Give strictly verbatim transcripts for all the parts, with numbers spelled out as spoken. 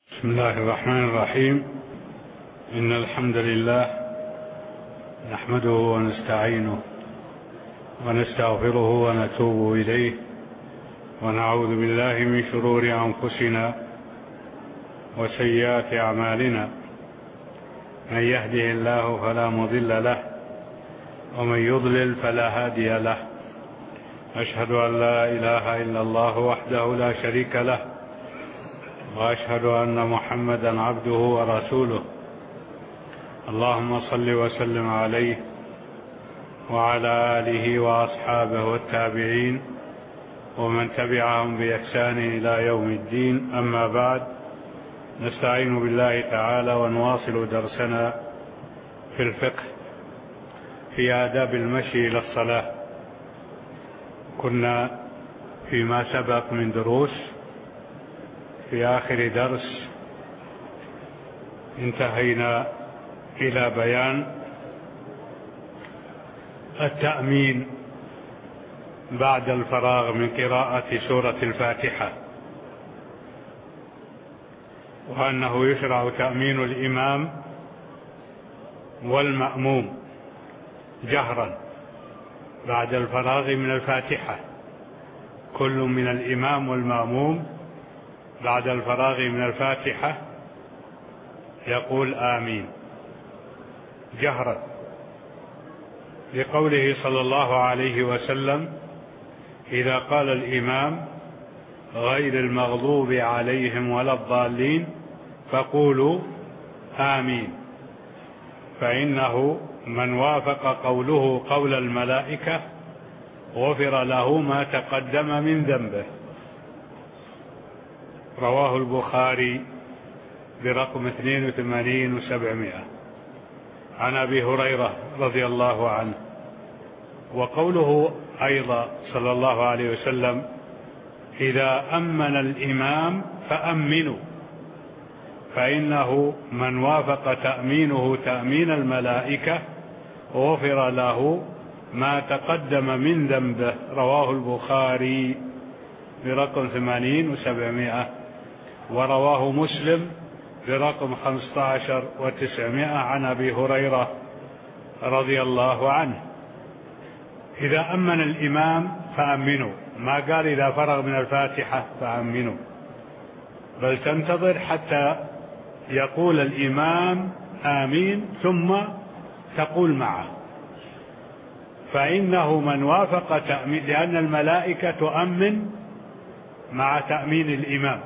بسم الله الرحمن الرحيم. إن الحمد لله نحمده ونستعينه ونستغفره ونتوب إليه، ونعوذ بالله من شرور أنفسنا وسيئات أعمالنا. من يهده الله فلا مضل له، ومن يضلل فلا هادي له. أشهد أن لا إله إلا الله وحده لا شريك له، وأشهد أن محمدا عبده ورسوله. اللهم صل وسلم عليه وعلى آله وأصحابه والتابعين ومن تبعهم بإحسان إلى يوم الدين. أما بعد، نستعين بالله تعالى ونواصل درسنا في الفقه في آداب المشي إلى الصلاة. كنا فيما سبق من دروس في آخر درس انتهينا إلى بيان التأمين بعد الفراغ من قراءة سورة الفاتحة، وأنه يشرع تأمين الإمام والمأموم جهرا بعد الفراغ من الفاتحة. كل من الإمام والمأموم بعد الفراغ من الفاتحة يقول آمين جهرا، لقوله صلى الله عليه وسلم: إذا قال الإمام غير المغضوب عليهم ولا الضالين فقولوا آمين، فإنه من وافق قوله قول الملائكة غفر له ما تقدم من ذنبه. رواه البخاري برقم اثنين وثمانين وسبعمائة عن أبي هريرة رضي الله عنه. وقوله أيضا صلى الله عليه وسلم: إذا أمن الإمام فأمنوا، فإنه من وافق تأمينه تأمين الملائكة غفر له ما تقدم من ذنبه. رواه البخاري برقم ثمانين وسبعمائة، ورواه مسلم برقم خمسة عشر وتسعمائة عن أبي هريرة رضي الله عنه. إذا أمن الإمام فأمنوا، ما قال إذا فرغ من الفاتحة فأمنوا، بل تنتظر حتى يقول الإمام آمين ثم تقول معه، فإنه من وافق تأمين، لأن الملائكة تؤمن مع تأمين الإمام،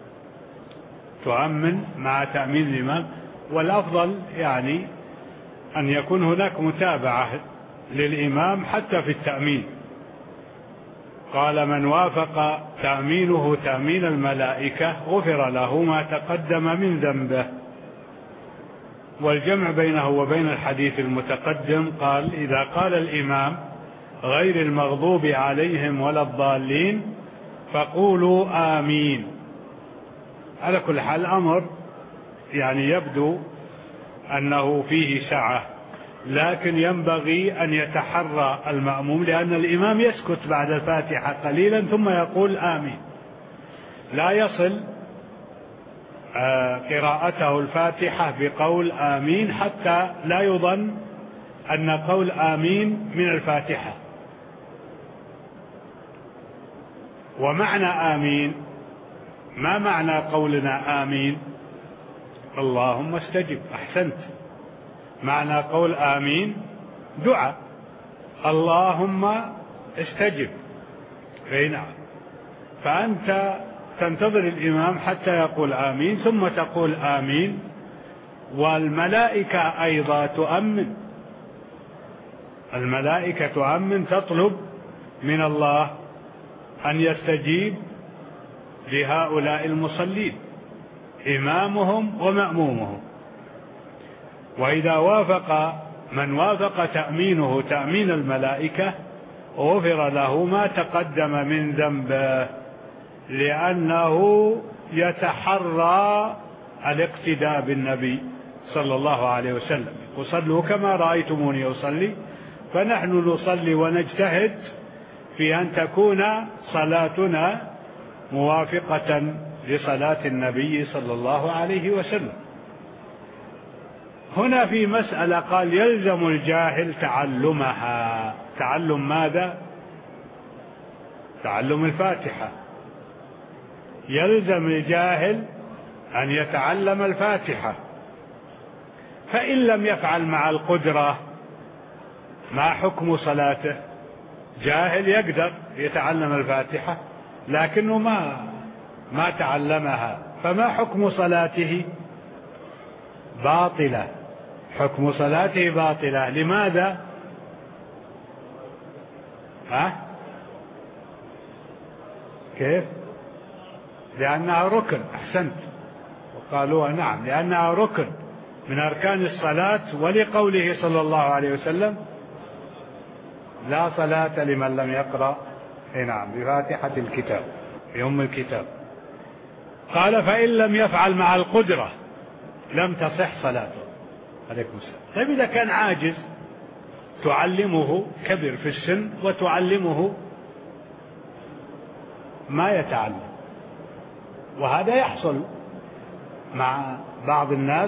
تؤمن مع تأمين الإمام. والأفضل يعني أن يكون هناك متابعة للإمام حتى في التأمين. قال: من وافق تأمينه تأمين الملائكة غفر له ما تقدم من ذنبه. والجمع بينه وبين الحديث المتقدم قال: إذا قال الإمام غير المغضوب عليهم ولا الضالين فقولوا آمين. على كل حال الأمر يعني يبدو أنه فيه سعة، لكن ينبغي أن يتحرى المأموم، لأن الإمام يسكت بعد الفاتحة قليلا ثم يقول آمين، لا يصل قراءته الفاتحة بقول آمين حتى لا يظن أن قول آمين من الفاتحة. ومعنى آمين، ما معنى قولنا آمين؟ اللهم استجب. أحسنت. معنى قول آمين دعاء، اللهم استجب. نعم. فأنت تنتظر الإمام حتى يقول آمين ثم تقول آمين. والملائكة أيضا تؤمن، الملائكة تؤمن، تطلب من الله أن يستجيب لهؤلاء المصلين، إمامهم ومأمومهم. وإذا وافق من وافق تأمينه تأمين الملائكة غفر له ما تقدم من ذنبه، لأنه يتحرى الاقتداء بالنبي صلى الله عليه وسلم: وصلوا كما رأيتموني أصلي. فنحن نصلي ونجتهد في أن تكون صلاتنا موافقة لصلاة النبي صلى الله عليه وسلم. هنا في مسألة قال يلزم الجاهل تعلمها. تعلم ماذا؟ تعلم الفاتحة. يلزم الجاهل أن يتعلم الفاتحة، فإن لم يفعل مع القدرة ما حكم صلاته؟ جاهل يقدر يتعلم الفاتحة لكنه ما ما تعلمها، فما حكم صلاته؟ باطلة. حكم صلاته باطلة. لماذا؟ ها؟ كيف؟ لأنها ركن. أحسنت. وقالوا نعم، لأنها ركن من أركان الصلاة، ولقوله صلى الله عليه وسلم لا صلاة لمن لم يقرأ نعم بفاتحة الكتاب في أم الكتاب. قال فإن لم يفعل مع القدرة لم تصح صلاته. عليكم السلام. طيب إذا كان عاجز تعلمه، كبر في السن وتعلمه ما يتعلم، وهذا يحصل مع بعض الناس.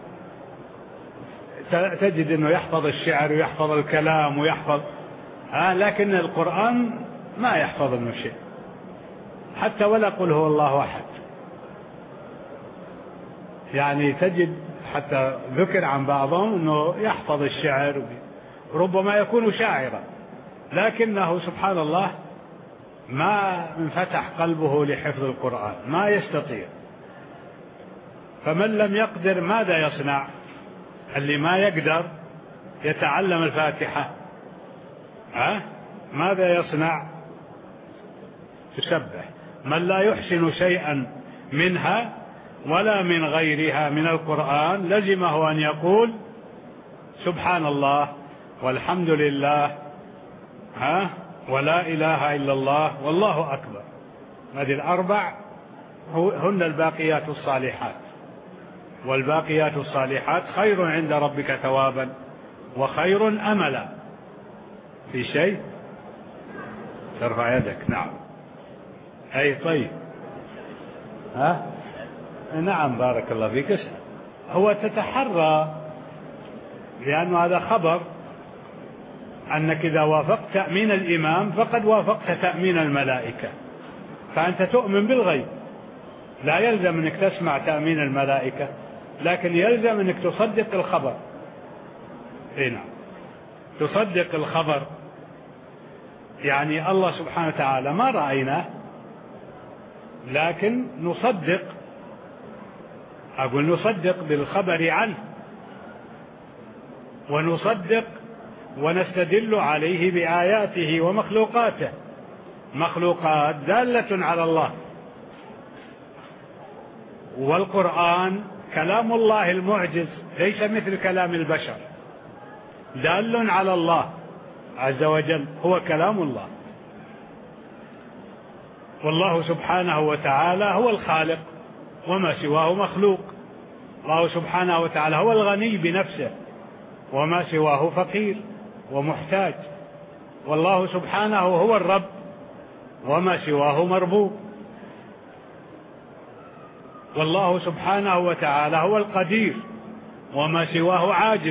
تجد أنه يحفظ الشعر ويحفظ الكلام ويحفظ آه لكن القرآن ما يحفظ منه شيء، حتى ولا قل هو الله أحد. يعني تجد حتى ذكر عن بعضهم أنه يحفظ الشعر، ربما يكون شاعرا لكنه سبحان الله ما انفتح قلبه لحفظ القرآن، ما يستطيع. فمن لم يقدر ماذا يصنع؟ اللي ما يقدر يتعلم الفاتحة أه؟ ماذا يصنع؟ تسبح. من لا يحسن شيئا منها ولا من غيرها من القرآن لزمه أن يقول سبحان الله والحمد لله ها ولا إله إلا الله والله أكبر. هذه الأربع هن الباقيات الصالحات، والباقيات الصالحات خير عند ربك ثوابا وخير أملا. في شيء؟ ترفع يدك. نعم. أي طيب. ها؟ نعم بارك الله فيك. هو تتحرى، لأنه هذا خبر أنك إذا وافقت تأمين الإمام فقد وافقت تأمين الملائكة، فأنت تؤمن بالغيب. لا يلزم أنك تسمع تأمين الملائكة، لكن يلزم أنك تصدق الخبر. هنا تصدق الخبر، يعني الله سبحانه وتعالى ما رأيناه لكن نصدق، أقول نصدق بالخبر عنه، ونصدق ونستدل عليه بآياته ومخلوقاته. مخلوقات دالة على الله، والقرآن كلام الله المعجز ليس مثل كلام البشر، دال على الله عز وجل، هو كلام الله. والله سبحانه وتعالى هو الخالق وما سواه مخلوق. الله سبحانه وتعالى هو الغني بنفسه وما سواه فقير ومحتاج. والله سبحانه هو الرب وما سواه مربوب. والله سبحانه وتعالى هو القدير وما سواه عاجز.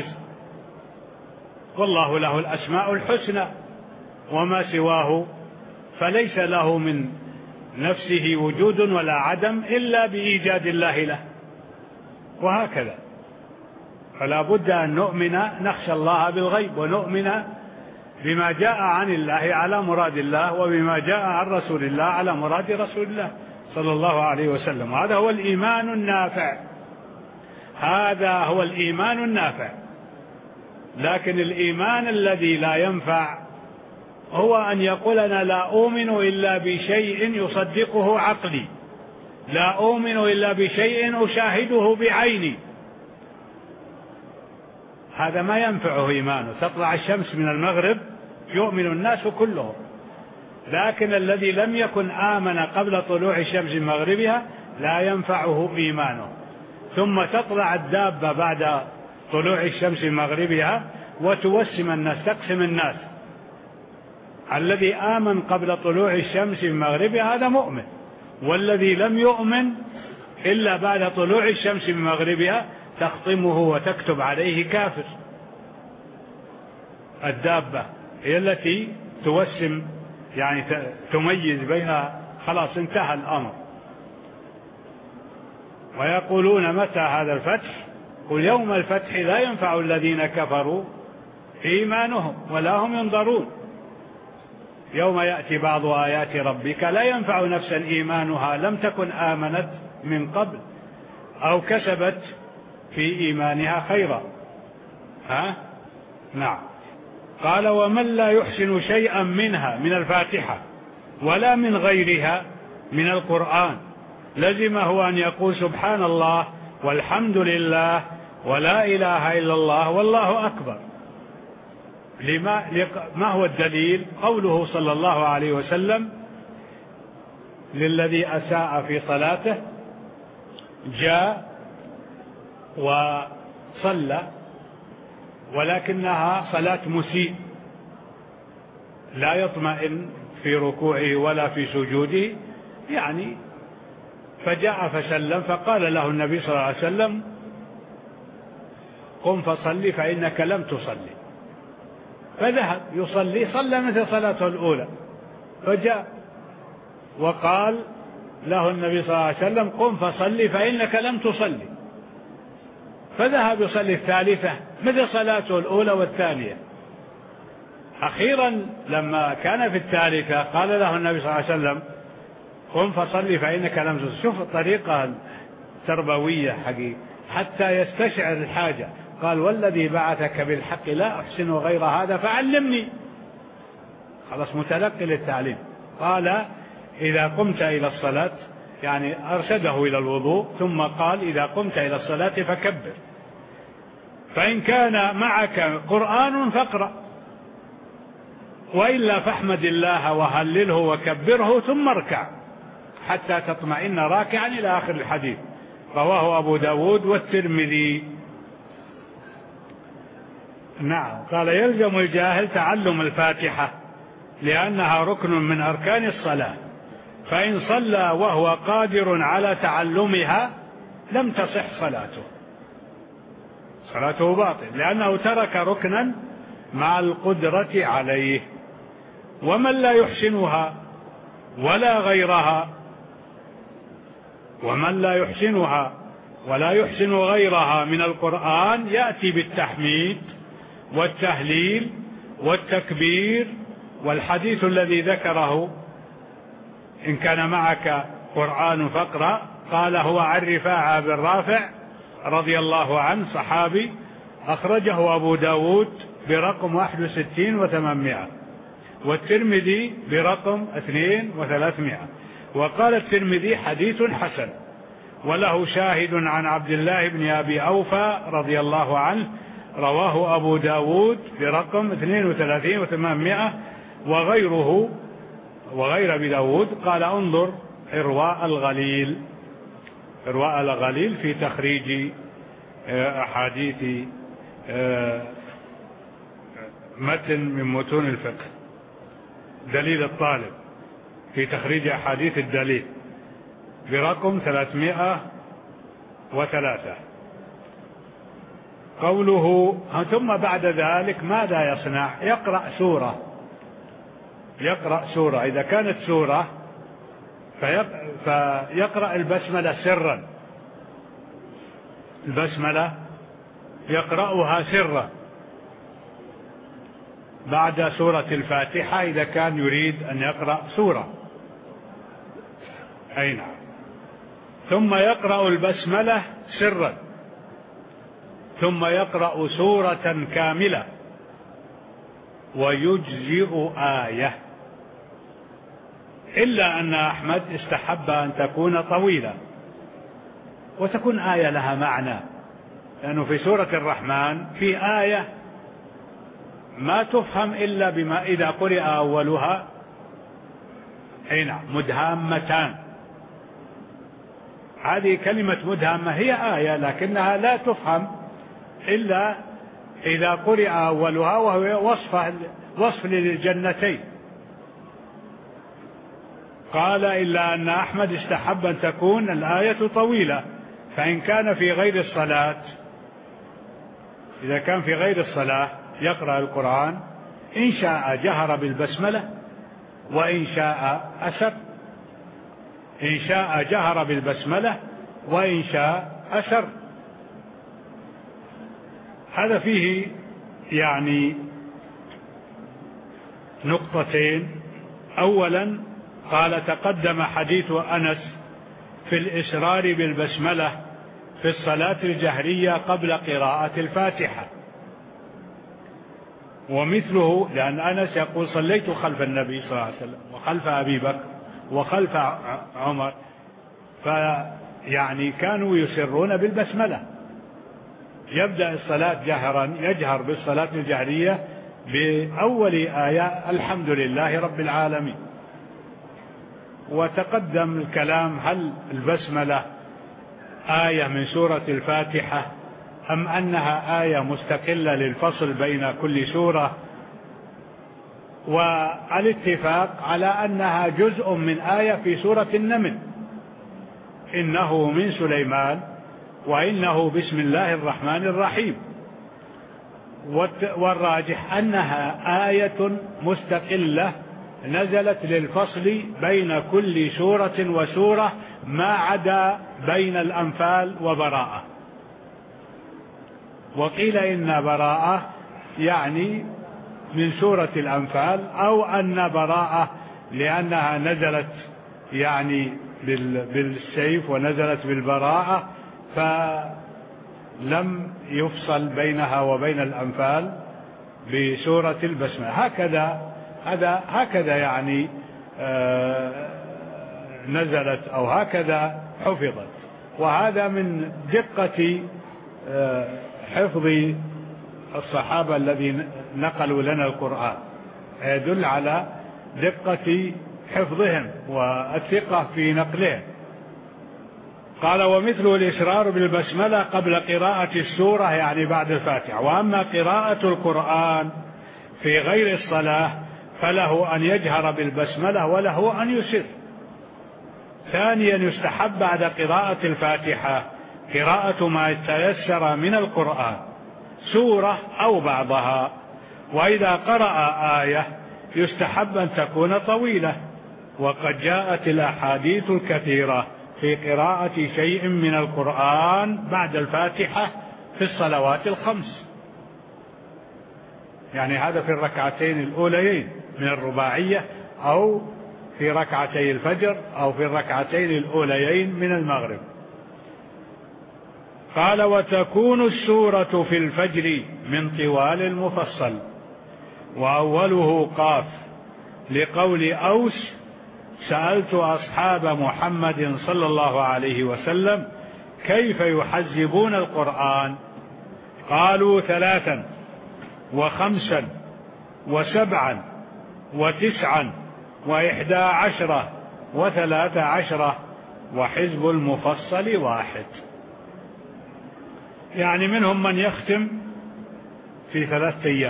والله له الأسماء الحسنى وما سواه فليس له من نفسه وجود ولا عدم إلا بإيجاد الله له، وهكذا. فلا بد أن نؤمن، نخشى الله بالغيب، ونؤمن بما جاء عن الله على مراد الله، وبما جاء عن رسول الله على مراد رسول الله صلى الله عليه وسلم. هذا هو الإيمان النافع، هذا هو الإيمان النافع. لكن الإيمان الذي لا ينفع هو أن يقول أنا لا أؤمن إلا بشيء يصدقه عقلي، لا أؤمن إلا بشيء أشاهده بعيني. هذا ما ينفعه إيمانه. تطلع الشمس من المغرب يؤمن الناس كلهم، لكن الذي لم يكن آمن قبل طلوع الشمس من مغربها لا ينفعه إيمانه. ثم تطلع الدابة بعد طلوع الشمس من مغربها وتوسم الناس، تقسم الناس. الذي آمن قبل طلوع الشمس من مغربها هذا مؤمن، والذي لم يؤمن إلا بعد طلوع الشمس من مغربها تخطمه وتكتب عليه كافر. الدابة هي التي توسم، يعني تميز بين، خلاص انتهى الأمر. ويقولون متى هذا الفتح؟ قل يوم الفتح لا ينفع الذين كفروا إيمانهم ولا هم ينظرون. يوم يأتي بعض آيات ربك لا ينفع نفسا إيمانها لم تكن آمنت من قبل أو كسبت في إيمانها خيرا. ها؟ نعم. قال ومن لا يحسن شيئا منها من الفاتحة ولا من غيرها من القرآن لزمه أن يقول سبحان الله والحمد لله ولا إله إلا الله والله أكبر. لما ما هو الدليل؟ قوله صلى الله عليه وسلم للذي أساء في صلاته جاء وصلى ولكنها صلاة مسيء لا يطمئن في ركوعه ولا في سجوده، يعني فجاء فسلم، فقال له النبي صلى الله عليه وسلم قم فصلي فإنك لم تصلي، فذهب يصلي، صلى مثل صلاته الأولى، فجاء وقال له النبي صلى الله عليه وسلم قم فصلي فإنك لم تصلي، فذهب يصلي الثالثة مثل صلاته الأولى والثانية. أخيرا لما كان في الثالثة قال له النبي صلى الله عليه وسلم قم فصلي فإنك لم تصلي. شوف الطريقة التربوية حقيقة حتى يستشعر الحاجة. قال والذي بعثك بالحق لا أحسن غير هذا فعلمني. خلاص متلقي للتعليم. قال إذا قمت إلى الصلاة، يعني أرشده إلى الوضوء، ثم قال إذا قمت إلى الصلاة فكبر، فإن كان معك قرآن فاقرأ، وإلا فاحمد الله وهلله وكبره ثم اركع حتى تطمئن راكعا إلى آخر الحديث. رواه أبو داود والترمذي. نعم. قال يلزم الجاهل تعلم الفاتحة لأنها ركن من أركان الصلاة، فإن صلى وهو قادر على تعلمها لم تصح صلاته، صلاته باطل لأنه ترك ركنا مع القدرة عليه. ومن لا يحسنها ولا غيرها ومن لا يحسنها ولا يحسن غيرها من القرآن يأتي بالتحميد والتهليل والتكبير والحديث الذي ذكره إن كان معك قرآن فاقرأ، قال هو عن رفاعة بن رافع رضي الله عنه صحابي، أخرجه أبو داود برقم واحد وستين وثمانمائة والترمذي برقم اثنين وثلاثمائة، وقال الترمذي حديث حسن، وله شاهد عن عبد الله بن أبي أوفى رضي الله عنه رواه أبو داود برقم اثنين وثلاثين وثمانمائة وغيره وغير أبي داود. قال انظر إرواء الغليل، إرواء الغليل في تخريج أحاديث متن من متون الفقه، دليل الطالب في تخريج أحاديث الدليل برقم ثلاثمائة وثلاثة. قوله ثم بعد ذلك ماذا يصنع؟ يقرأ سورة، يقرأ سورة إذا كانت سورة فيقرأ البسملة سرا، البسملة يقرأها سرا بعد سورة الفاتحة إذا كان يريد أن يقرأ سورة، أي نعم. ثم يقرأ البسملة سرا، ثم يقرأ سورة كاملة ويجزئ آية، إلا أن أحمد استحب أن تكون طويلة وتكون آية لها معنى، لأنه في سورة الرحمن في آية ما تفهم إلا بما إذا قرأ أولها أي نعم مدهامتان، هذه كلمة مدهامة هي آية لكنها لا تفهم إلا إذا قرأ أولها، وهو وصف وصف للجنتين. قال إلا أن أحمد استحب أن تكون الآية طويلة، فإن كان في غير الصلاة، إذا كان في غير الصلاة يقرأ القرآن إن شاء جهر بالبسملة وإن شاء أسر، إن شاء جهر بالبسملة وإن شاء أسر. هذا فيه يعني نقطتين. أولا قال تقدم حديث أنس في الإسرار بالبسملة في الصلاة الجهرية قبل قراءة الفاتحة، ومثله لأن أنس يقول صليت خلف النبي صلى الله عليه وسلم وخلف أبي بكر وخلف عمر، فيعني كانوا يسرون بالبسملة، يبدأ الصلاة جهرا، يجهر بالصلاة الجهرية بأول آية الحمد لله رب العالمين. وتقدم الكلام هل البسملة آية من سورة الفاتحة أم أنها آية مستقلة للفصل بين كل سورة، والاتفاق على أنها جزء من آية في سورة النمل، إنه من سليمان وإنه بسم الله الرحمن الرحيم. والراجح أنها آية مستقلة نزلت للفصل بين كل سورة وسورة ما عدا بين الأنفال وبراءة. وقيل إن براءة يعني من سورة الأنفال، أو أن براءة لأنها نزلت يعني بالسيف ونزلت بالبراءة فلم يفصل بينها وبين الأنفال بسورة البسملة. هكذا هذا هكذا يعني آه نزلت أو هكذا حفظت. وهذا من دقة آه حفظ الصحابة الذين نقلوا لنا القرآن، يدل على دقة حفظهم والثقة في نقلهم. قال ومثل الإسرار بالبسملة قبل قراءة السورة يعني بعد الفاتحة. وأما قراءة القرآن في غير الصلاة فله أن يجهر بالبسملة وله أن يسر. ثانيا يستحب بعد قراءة الفاتحة قراءة ما تيسر من القرآن، سورة أو بعضها، وإذا قرأ آية يستحب أن تكون طويلة، وقد جاءت الأحاديث الكثيرة في قراءة شيء من القرآن بعد الفاتحة في الصلوات الخمس، يعني هذا في الركعتين الأوليين من الرباعية، أو في ركعتي الفجر، أو في الركعتين الأوليين من المغرب. قال وتكون السورة في الفجر من طوال المفصل، وأوله قاف، لقول أوس سألت أصحاب محمد صلى الله عليه وسلم كيف يحزبون القرآن؟ قالوا ثلاثا وخمسا وسبعا وتسعا وإحدى عشرة وثلاث عشرة وحزب المفصل واحد. يعني منهم من يختم في ثلاثة أيام،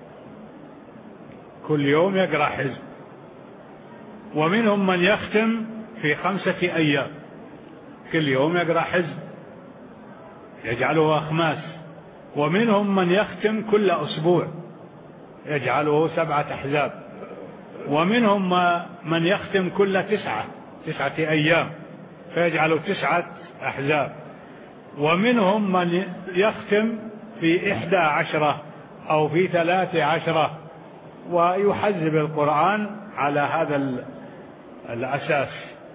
كل يوم يقرأ حزب، ومنهم من يختم في خمسة أيام، كل يوم يقرأ حزب يجعله أخماس، ومنهم من يختم كل أسبوع يجعله سبعة أحزاب، ومنهم من يختم كل تسعة تسعة أيام فيجعله تسعة أحزاب، ومنهم من يختم في إحدى عشرة أو في ثلاث عشرة، ويحزب القرآن على هذا الأساس.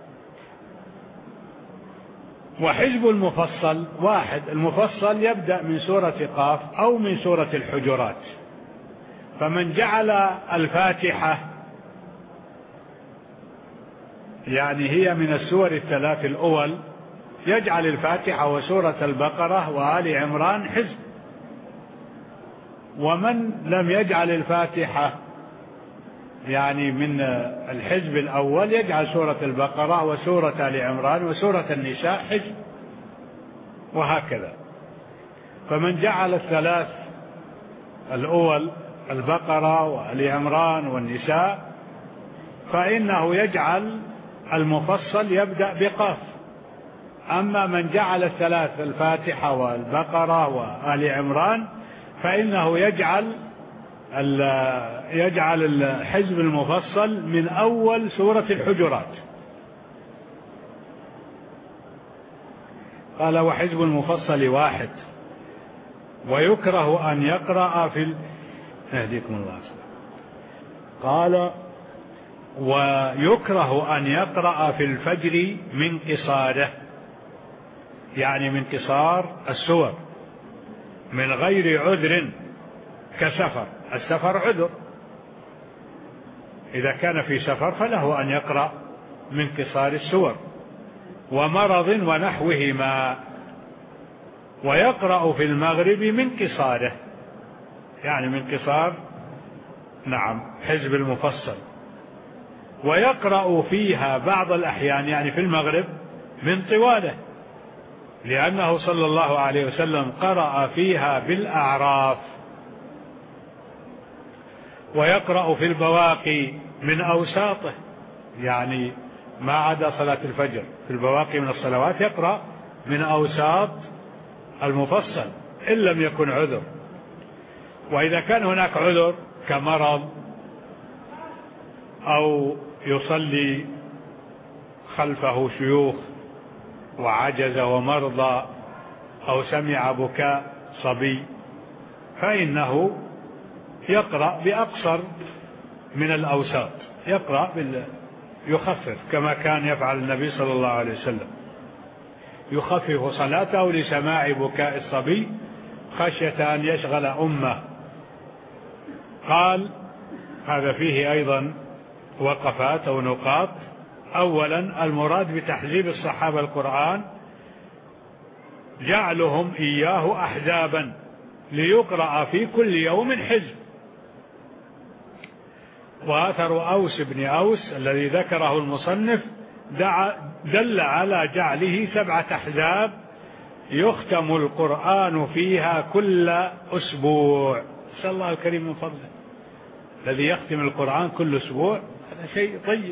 وحزب المفصل واحد، المفصل يبدأ من سورة قاف أو من سورة الحجرات، فمن جعل الفاتحة يعني هي من السور الثلاث الأول يجعل الفاتحة وسورة البقرة وآل عمران حزب، ومن لم يجعل الفاتحة يعني من الحزب الأول يجعل سورة البقرة وسورة آل عمران وسورة النساء حزب، وهكذا. فمن جعل الثلاث الأول البقرة وآل عمران والنساء فإنه يجعل المفصل يبدأ بقاف. أما من جعل الثلاث الفاتحة والبقرة وآل عمران فإنه يجعل يجعل الحزب المفصل من أول سورة الحجرات. قال وحزب المفصل واحد ويكره أن يقرأ في ال... يهديكم الله. قال ويكره أن يقرأ في الفجر من قصاره، يعني من قصار السور، من غير عذر كسفر. السفر عذر، إذا كان في سفر فله أن يقرأ من قصار السور، ومرض ونحوهما. ويقرأ في المغرب من قصاره، يعني من قصار نعم حزب المفصل. ويقرأ فيها بعض الأحيان، يعني في المغرب، من طواله، لأنه صلى الله عليه وسلم قرأ فيها بالأعراف. ويقرأ في البواقي من أوساطه، يعني ما عدا صلاة الفجر، في البواقي من الصلوات يقرأ من أوساط المفصل إن لم يكن عذر. وإذا كان هناك عذر كمرض أو يصلي خلفه شيوخ وعجز ومرضى أو سمع بكاء صبي، فإنه يقرأ بأقصر من الأوساط، يقرأ بال... يخفف كما كان يفعل النبي صلى الله عليه وسلم، يخفف صلاته لسماع بكاء الصبي خشية أن يشغل أمه. قال هذا فيه أيضا وقفات أو نقاط. أولا المراد بتحزيب الصحابة القرآن جعلهم إياه أحزابا ليقرأ في كل يوم حزب. وآثر أوس بن أوس الذي ذكره المصنف دل على جعله سبعة أحزاب يختم القرآن فيها كل أسبوع. نسأل الله الكريم من فضله الذي يختم القرآن كل أسبوع، هذا شيء طيب.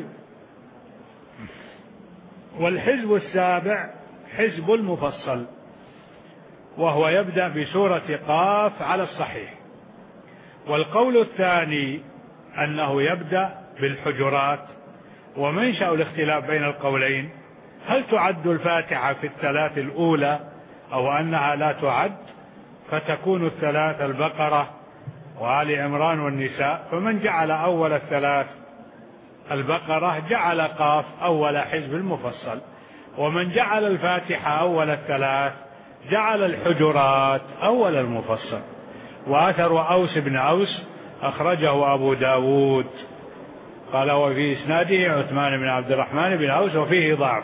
والحزب السابع حزب المفصل، وهو يبدأ بسورة قاف على الصحيح. والقول الثاني أنه يبدأ بالحجرات. ومنشأ الاختلاف بين القولين هل تعد الفاتحة في الثلاث الأولى أو أنها لا تعد، فتكون الثلاث البقرة وآل عمران والنساء. فمن جعل أول الثلاث البقرة جعل قاف أول حزب المفصل، ومن جعل الفاتحة أول الثلاث جعل الحجرات أول المفصل. وأثر أوس بن أوس أخرجه أبو داود قال وفي إسناده عثمان بن عبد الرحمن بن أوس وفيه ضعف،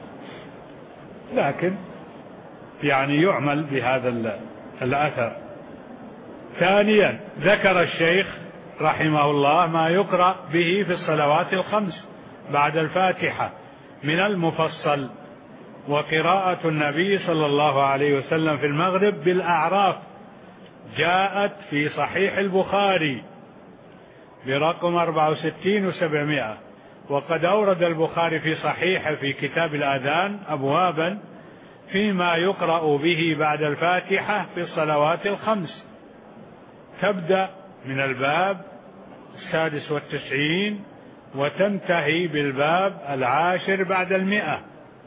لكن يعني يعمل بهذا الأثر. ثانيا ذكر الشيخ رحمه الله ما يقرأ به في الصلوات الخمس بعد الفاتحة من المفصل. وقراءة النبي صلى الله عليه وسلم في المغرب بالأعراف جاءت في صحيح البخاري برقم أربعة وستين وسبعمائة. وقد أورد البخاري في صحيح في كتاب الآذان أبوابا فيما يقرأ به بعد الفاتحة في الصلوات الخمس، تبدأ من الباب السادس والتسعين وتنتهي بالباب العاشر بعد المئة.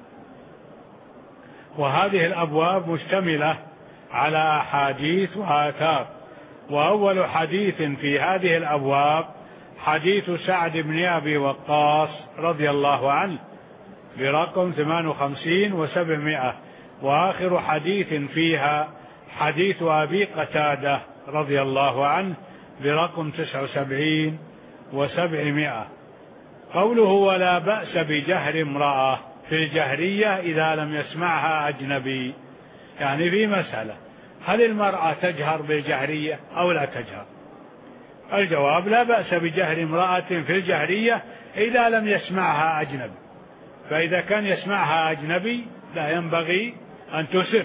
وهذه الأبواب مشتملة على أحاديث وآثار. وأول حديث في هذه الأبواب حديث سعد بن أبي وقاص رضي الله عنه برقم ثمان وخمسين وسبعمائة. وآخر حديث فيها حديث أبي قتادة رضي الله عنه برقم تسع وسبعين وسبعمائة. قوله ولا بأس بجهر امرأة في الجهرية إذا لم يسمعها أجنبي، يعني في مسألة هل المرأة تجهر بالجهرية أو لا تجهر؟ الجواب لا بأس بجهر امرأة في الجهرية إذا لم يسمعها أجنبي. فإذا كان يسمعها أجنبي لا ينبغي أن تسر.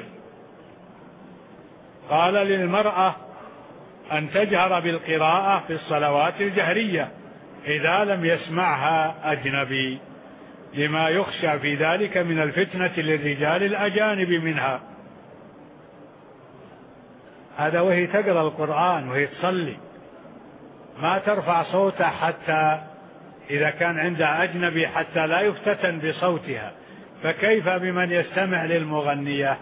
قال للمرأة أن تجهر بالقراءة في الصلوات الجهرية إذا لم يسمعها أجنبي، لما يخشى في ذلك من الفتنة للرجال الأجانب منها. هذا وهي تقرأ القرآن وهي تصلي ما ترفع صوتها حتى إذا كان عندها أجنبي حتى لا يفتتن بصوتها، فكيف بمن يستمع للمغنية؟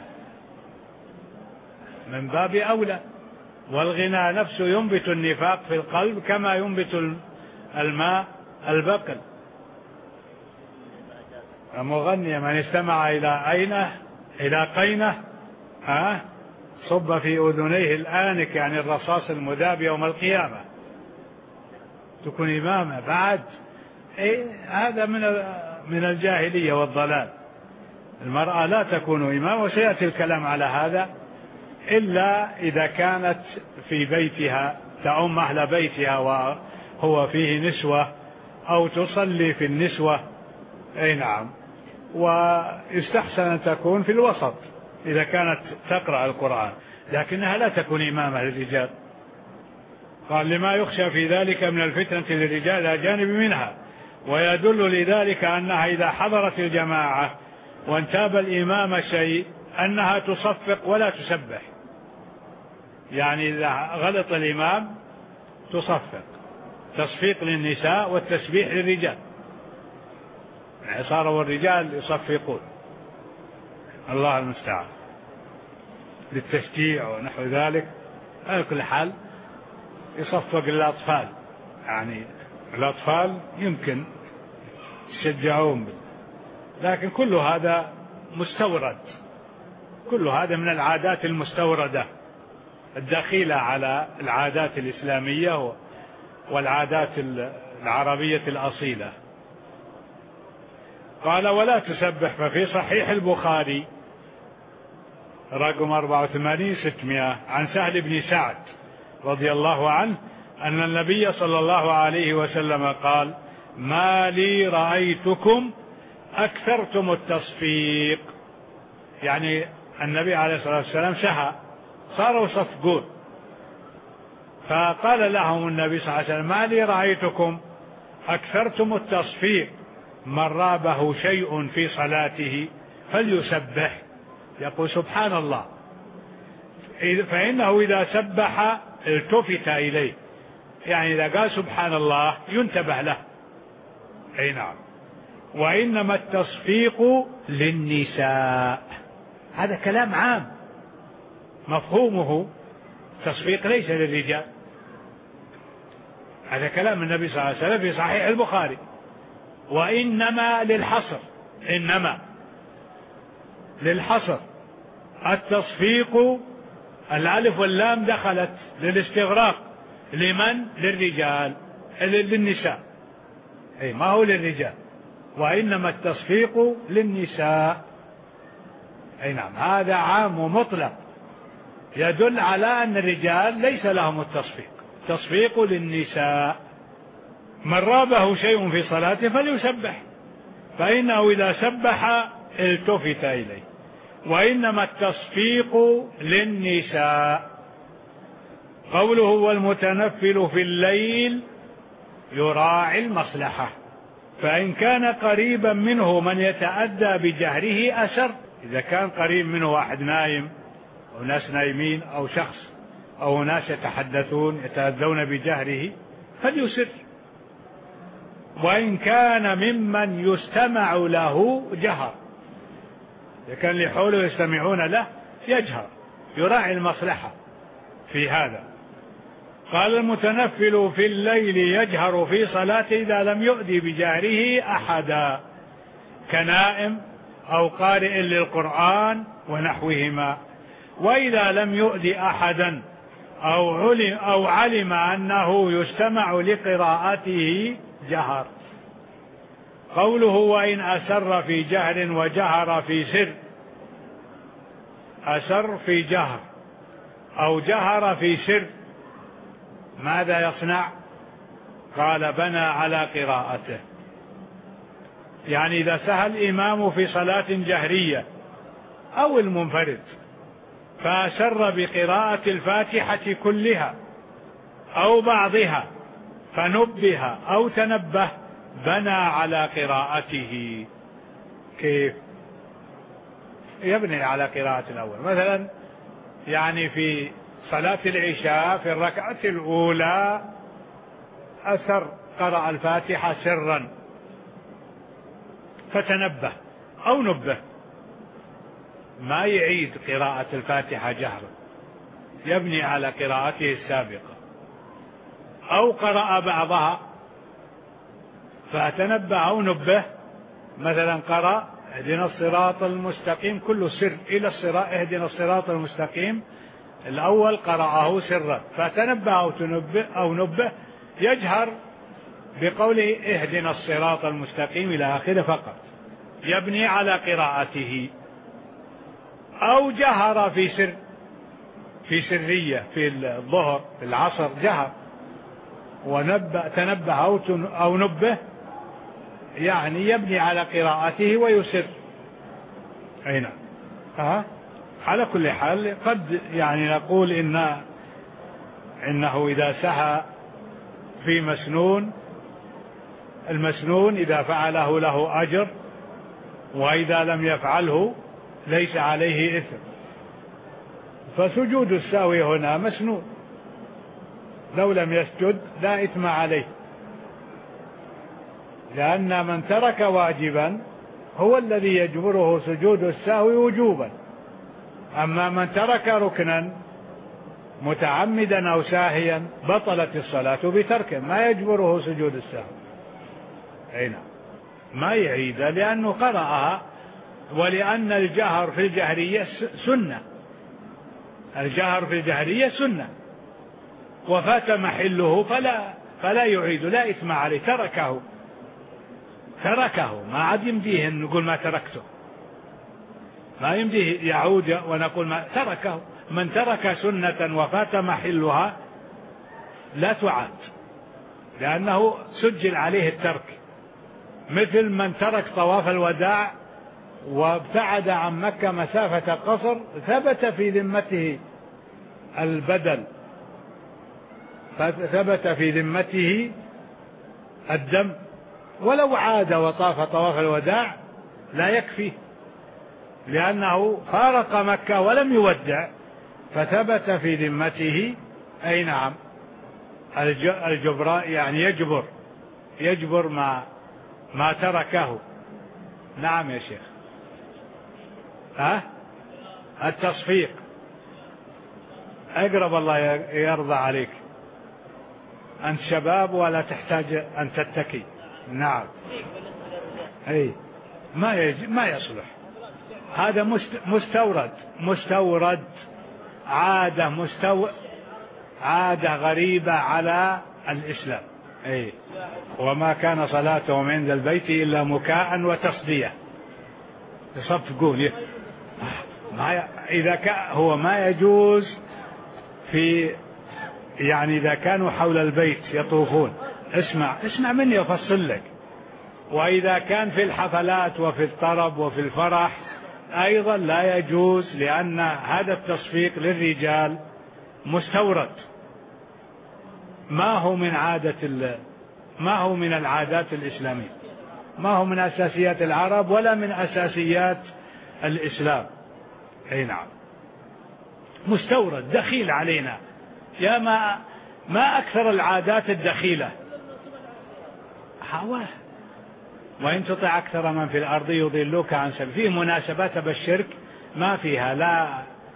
من باب أولى. والغناء نفسه ينبت النفاق في القلب كما ينبت الماء البقل. المغنية من استمع إلى عينه إلى قينه ها صب في أذنيه الآنك، يعني الرصاص المذاب يوم القيامة، تكون إمامة بعد. إيه هذا من من الجاهلية والضلال. المرأة لا تكون إمامة، وسيأتي الكلام على هذا، إلا إذا كانت في بيتها تعم أهل بيتها وهو فيه نسوة، أو تصلي في النسوة. أي نعم. ويستحسن أن تكون في الوسط إذا كانت تقرأ القرآن، لكنها لا تكون إمامة للرجال. قال لما يخشى في ذلك من الفتنة للرجال الأجانب منها. ويدل لذلك أنها إذا حضرت الجماعة وانتاب الإمام شيء أنها تصفق ولا تسبح، يعني إذا غلط الإمام تصفق، تصفيق للنساء والتسبيح للرجال، يعني صاروا الرجال يصفقون، الله المستعان، للتشجيع ونحو ذلك. على كل حال يصفق للأطفال، يعني الأطفال يمكن يشجعون، لكن كل هذا مستورد، كل هذا من العادات المستوردة الدخيلة على العادات الإسلامية والعادات العربية الأصيلة. قال ولا تسبح. ففي صحيح البخاري رقم أربعة وثمانين ستمائة عن سهل بن سعد رضي الله عنه أن النبي صلى الله عليه وسلم قال ما لي رأيتكم أكثرتم التصفيق، يعني النبي عليه الصلاة والسلام شهى، صاروا يصفقون، فقال لهم النبي صلى الله عليه وسلم ما لي رأيتكم أكثرتم التصفيق، من رابه شيء في صلاته فليسبح، يقول سبحان الله، فإنه إذا سبح التفت إليه، يعني إذا قال سبحان الله ينتبه له. أي نعم. وإنما التصفيق للنساء، هذا كلام عام مفهومه تصفيق ليس للرجال، هذا كلام النبي صلى الله عليه وسلم في صحيح البخاري. وإنما للحصر، إنما للحصر، التصفيق الألف واللام دخلت للاستغراق، لمن؟ للرجال، للنساء، أي ما هو للرجال. وإنما التصفيق للنساء. أي نعم، هذا عام ومطلق يدل على أن الرجال ليس لهم التصفيق، تصفيق للنساء. من رابه شيء في صلاته فليسبح، فإنه إذا سبح التفت إليه. وإنما التصفيق للنساء. قوله والمتنفل في الليل يراعي المصلحة، فإن كان قريبا منه من يتأدى بجهره أسر، إذا كان قريب منه واحد نايم أو ناس نايمين أو شخص أو ناس يتحدثون يتأذون بجهره فليسر. وإن كان ممن يستمع له جهر، إذا كان اللي حوله يستمعون له يجهر، يراعي المصلحة في هذا. قال المتنفل في الليل يجهر في صلاته إذا لم يؤذي بجهره أحدا، كنائم أو قارئ للقرآن ونحوهما. وإذا لم يؤذي أحدا أو علم, أو علم أنه يستمع لقراءته جهر. قوله وإن أسر في جهر وجهر في سر، أسر في جهر أو جهر في سر ماذا يصنع؟ قال بنى على قراءته، يعني إذا سهى الإمام في صلاة جهرية أو المنفرد فأسر بقراءة الفاتحة كلها أو بعضها فنبه أو تنبه بنى على قراءته، كيف؟ يبني على قراءة الأول. مثلا يعني في صلاة العشاء في الركعة الأولى أسر قرأ الفاتحة سرا فتنبه أو نبه، ما يعيد قراءة الفاتحة جهرا، يبني على قراءته السابقة. أو قرأ بعضها فتنبه أو نبه، مثلا قرأ اهدنا الصراط المستقيم كله سر إلى الصراط، اهدنا الصراط المستقيم الأول قرأه سرا فتنبه أو تنبه أو نبه، يجهر بقوله اهدنا الصراط المستقيم إلى آخره فقط، يبني على قراءته. أو جهر في سر، في سرية في الظهر في العصر جهر ونبه تنبه أو, أو نبه، يعني يبني على قراءته ويسر. أي نعم. أه؟ على كل حال قد يعني نقول إن إنه إذا سهى في مسنون، المسنون إذا فعله له أجر، وإذا لم يفعله ليس عليه إثم. فسجود السهو هنا مسنون، لو لم يسجد لا إثم عليه، لأن من ترك واجبا هو الذي يجبره سجود السهو وجوبا. أما من ترك ركنا متعمدا أو ساهيا بطلت الصلاة بتركه، ما يجبره سجود السهو. أي نعم، ما يعيد لأنه قرأها، ولأن الجهر في الجهرية سنة، الجهر في الجهرية سنة، وفات محله فلا فلا يعيد، لا إثم عليه، تركه تركه ما عاد يمديه نقول ما تركته، ما يمديه يعود ونقول ما تركه. من ترك سنة وفات محلها لا تعاد، لأنه سجل عليه الترك، مثل من ترك طواف الوداع وابتعد عن مكة مسافة قصر، ثبت في ذمته البدل، ثبت في ذمته الدم، ولو عاد وطاف طواف الوداع لا يكفي، لأنه فارق مكة ولم يودع، فثبت في ذمته. أي نعم، الجبراء يعني يجبر يجبر ما ما تركه. نعم يا شيخ. ها أه؟ التصفيق أقرب، الله يرضى عليك، أنت شباب ولا تحتاج أن تتكي. نعم. أي ما يج... ما يصلح، هذا مست... مستورد مستورد عادة مستو... عادة غريبة على الإسلام. أي وما كان صلاتهم عند البيت إلا مكاء وتصدية. صف تقول ما إذا كان هو ما يجوز في، يعني إذا كانوا حول البيت يطوفون، اسمع اسمع مني أفصل لك. وإذا كان في الحفلات وفي الطرب وفي الفرح أيضا لا يجوز، لأن هذا التصفيق للرجال مستورد، ما هو من عادة ما هو من العادات الإسلامية، ما هو من أساسيات العرب ولا من أساسيات الإسلام. أي نعم، مستورد دخيل علينا، يا ما ما أكثر العادات الدخيلة. حواه وإن تطع أكثر من في الأرض يضلوك عن سبيل. فيه مناسبات بالشرك ما فيها لا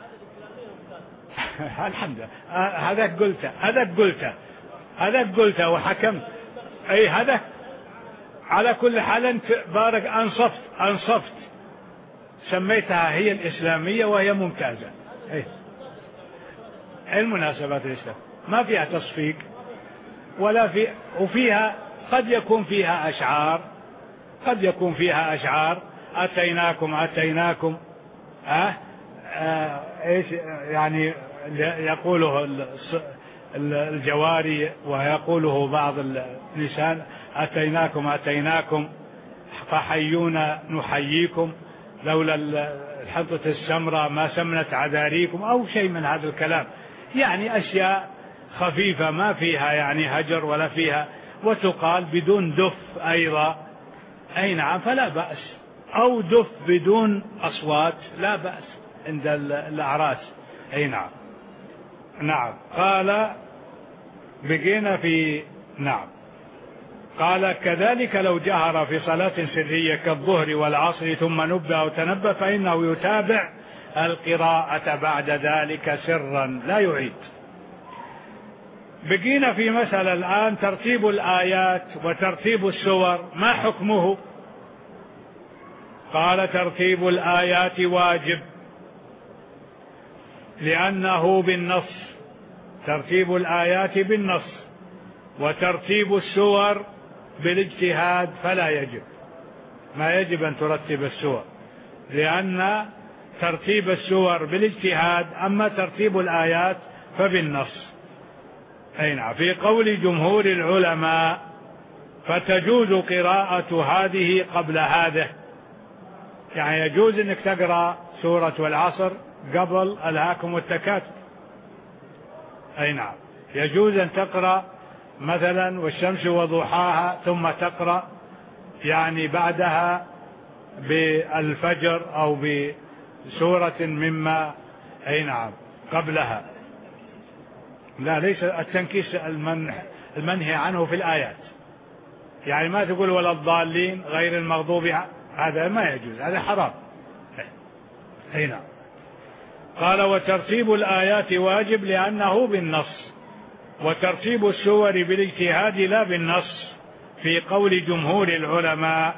الحمد لله. هذا قلته هذا قلته هذا قلته وحكمت. أي هذا على كل حال أنت بارك أنصفت أنصفت سميتها هي الإسلامية وهي ممتازة. أي المناسبات الإسلام ما فيها تصفيق ولا في، وفيها قد يكون فيها أشعار، قد يكون فيها أشعار أتيناكم أتيناكم أه؟ أه إيش يعني يقوله الجواري ويقوله بعض النساء أتيناكم أتيناكم فحيونا نحييكم لولا الحنطة السمراء ما سمنت عذاريكم أو شيء من هذا الكلام، يعني أشياء خفيفة ما فيها يعني هجر ولا فيها، وتقال بدون دف أيضا. أي نعم، فلا بأس. أو دف بدون أصوات لا بأس عند الأعراس. أي نعم. نعم. قال بقينا في نعم. قال كذلك لو جهر في صلاة سرية كالظهر والعصر ثم نبه أو تنبه فإنه يتابع القراءة بعد ذلك سرا لا يعيد. بقينا في مسألة الآن ترتيب الآيات وترتيب السور ما حكمه؟ قال ترتيب الآيات واجب لأنه بالنص، ترتيب الآيات بالنص، وترتيب السور بالاجتهاد فلا يجب، ما يجب أن ترتب السور لأن ترتيب السور بالاجتهاد، أما ترتيب الآيات فبالنص. أي نعم. في قول جمهور العلماء فتجوز قراءة هذه قبل هذه، يعني يجوز أنك تقرأ سورة والعصر قبل ألهاكم التكاثر. أي نعم. يجوز أن تقرأ مثلا والشمس وضحاها ثم تقرأ يعني بعدها بالفجر أو بسورة مما أي نعم قبلها. لا، ليس التنكيس المنهي عنه في الآيات، يعني ما تقول ولا الضالين غير المغضوب، هذا ما يجوز، هذا حرام. أي نعم. قال وترتيب الآيات واجب لأنه بالنص، وترتيب السور بالاجتهاد لا بالنص في قول جمهور العلماء.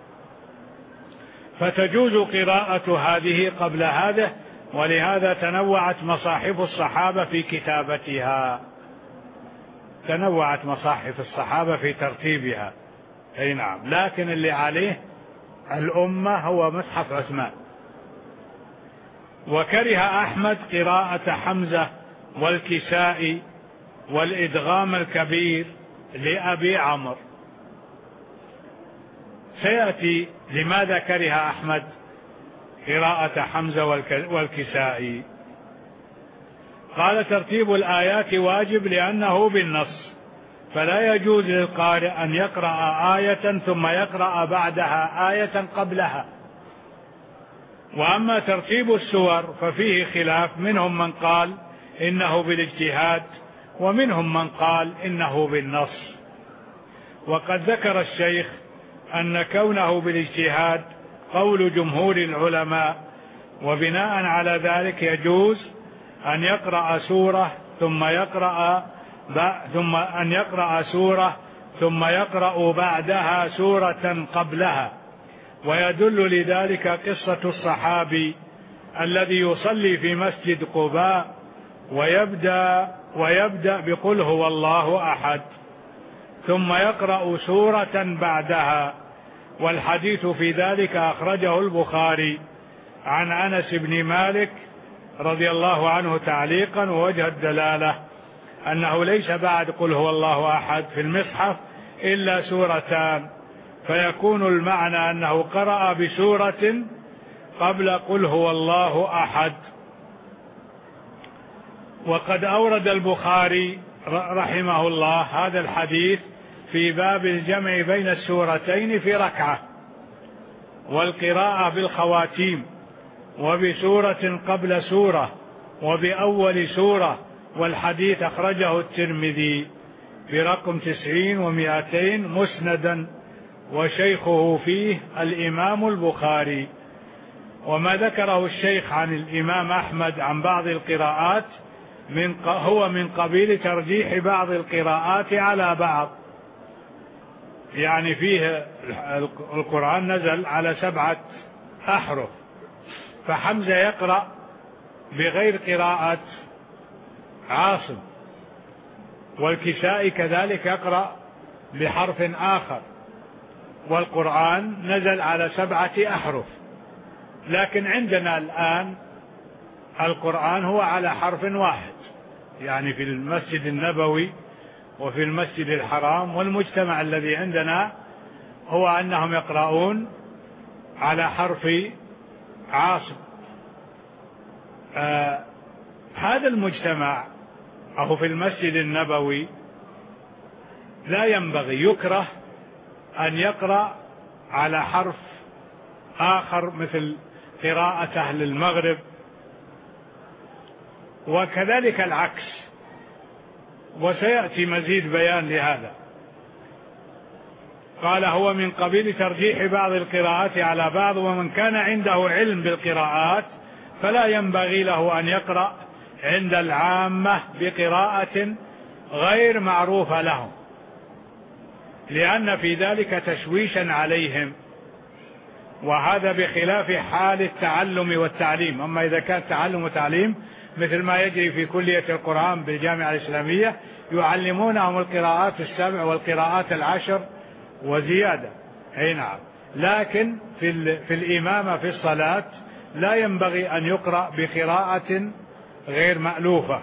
فتجوز قراءة هذه قبل هذه، ولهذا تنوعت مصاحف الصحابة في كتابتها، تنوعت مصاحف الصحابة في ترتيبها. أي نعم. لكن اللي عليه الأمة هو مصحف عثمان. وكره أحمد قراءة حمزة والكسائي والإدغام الكبير لأبي عمرو. سيأتي لماذا كره أحمد قراءة حمزة والكسائي. قال ترتيب الآيات واجب لأنه بالنص، فلا يجوز للقارئ أن يقرأ آية ثم يقرأ بعدها آية قبلها. وأما ترتيب السور ففيه خلاف، منهم من قال إنه بالاجتهاد ومنهم من قال إنه بالنص. وقد ذكر الشيخ أن كونه بالاجتهاد قول جمهور العلماء، وبناء على ذلك يجوز أن يقرأ سورة ثم يقرأ ثم أن يقرأ سورة ثم يقرأ بعدها سورة قبلها. ويدل لذلك قصة الصحابي الذي يصلي في مسجد قباء ويبدأ ويبدأ بقل هو الله أحد ثم يقرأ سورة بعدها، والحديث في ذلك أخرجه البخاري عن أنس بن مالك رضي الله عنه تعليقا. ووجه الدلالة أنه ليس بعد قل هو الله أحد في المصحف إلا سورتان، فيكون المعنى أنه قرأ بسورة قبل قل هو الله أحد. وقد أورد البخاري رحمه الله هذا الحديث في باب الجمع بين السورتين في ركعة، والقراءة بالخواتيم، وبسورة قبل سورة، وبأول سورة، والحديث أخرجه الترمذي برقم تسعين ومئتين مسندا، وشيخه فيه الإمام البخاري. وما ذكره الشيخ عن الإمام أحمد عن بعض القراءات من هو من قبيل ترجيح بعض القراءات على بعض، يعني فيه القرآن نزل على سبعة أحرف، فحمزة يقرأ بغير قراءة عاصم، والكسائي كذلك يقرأ بحرف آخر، والقرآن نزل على سبعة أحرف. لكن عندنا الآن القرآن هو على حرف واحد، يعني في المسجد النبوي وفي المسجد الحرام، والمجتمع الذي عندنا هو أنهم يقرؤون على حرف عاصم. آه هذا المجتمع أو في المسجد النبوي لا ينبغي، يكره أن يقرأ على حرف آخر مثل قراءة أهل المغرب، وكذلك العكس، وسيأتي مزيد بيان لهذا. قال هو من قبيل ترجيح بعض القراءات على بعض، ومن كان عنده علم بالقراءات فلا ينبغي له أن يقرأ عند العامة بقراءة غير معروفة لهم، لأن في ذلك تشويشا عليهم، وهذا بخلاف حال التعلم والتعليم. أما إذا كان تعلم وتعليم مثل ما يجري في كلية القرآن بالجامعة الإسلامية، يعلمونهم القراءات السبع والقراءات العشر وزيادة، أي نعم. لكن في, في الإمامة في الصلاة لا ينبغي أن يقرأ بقراءة غير مألوفة.